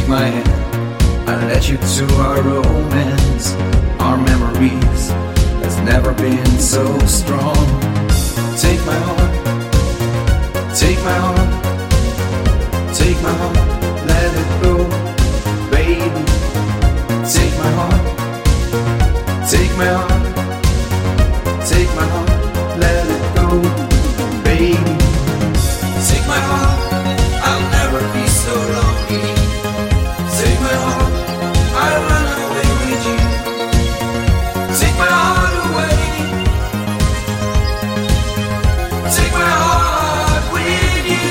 my hand, I led you to our romance. Our memories has never been so strong. Take my heart, take my heart, take my heart, let it go, baby. Take my heart, take my heart, take my heart, let it go, baby. Take my heart, I'll never be so lonely. Take my heart, I'll run away with you. Take my heart away. Take my heart with you.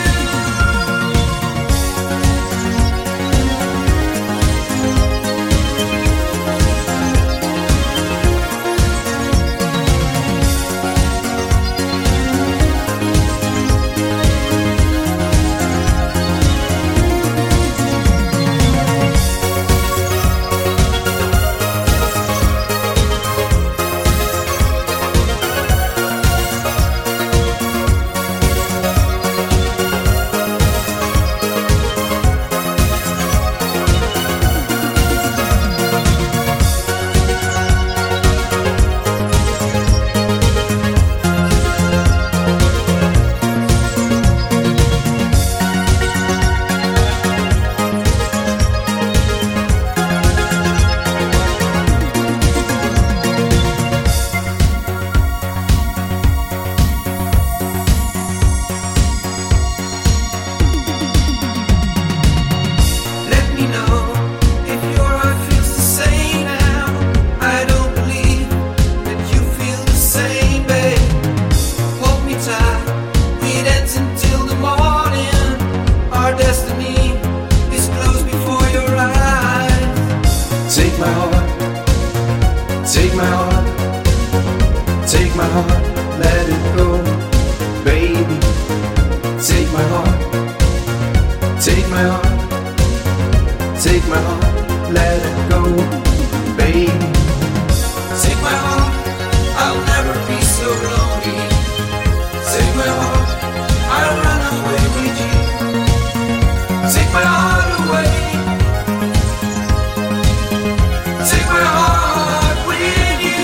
Take my heart, take my heart, let it go, baby. Take my heart, take my heart, take my heart, let it go, baby. Take my heart, I'll never be so lonely. Take my heart, I'll run away with you. Take my heart away. Take my heart with you.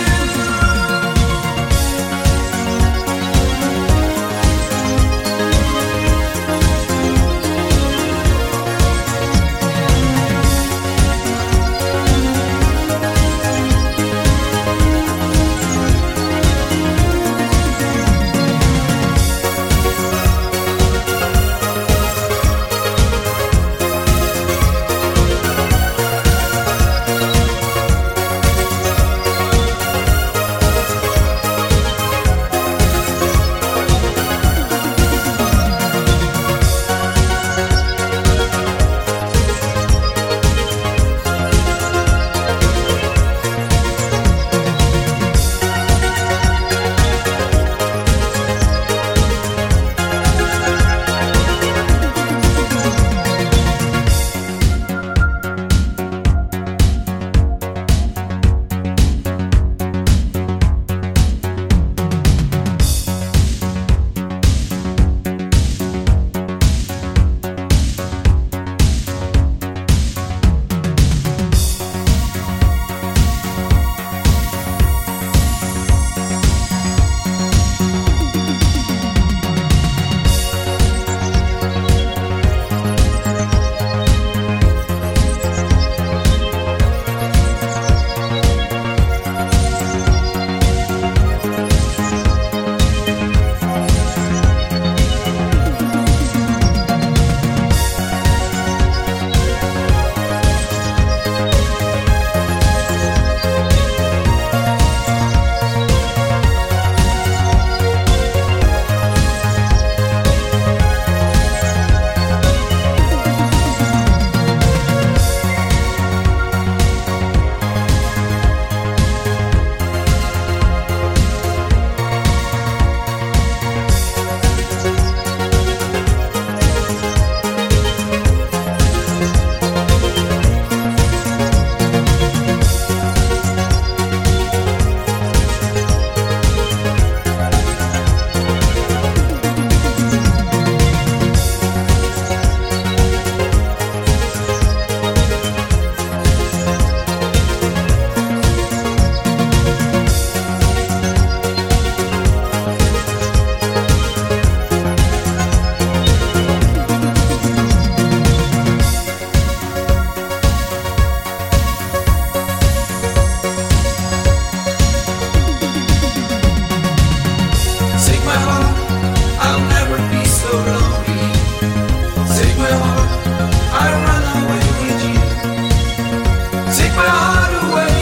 heart away.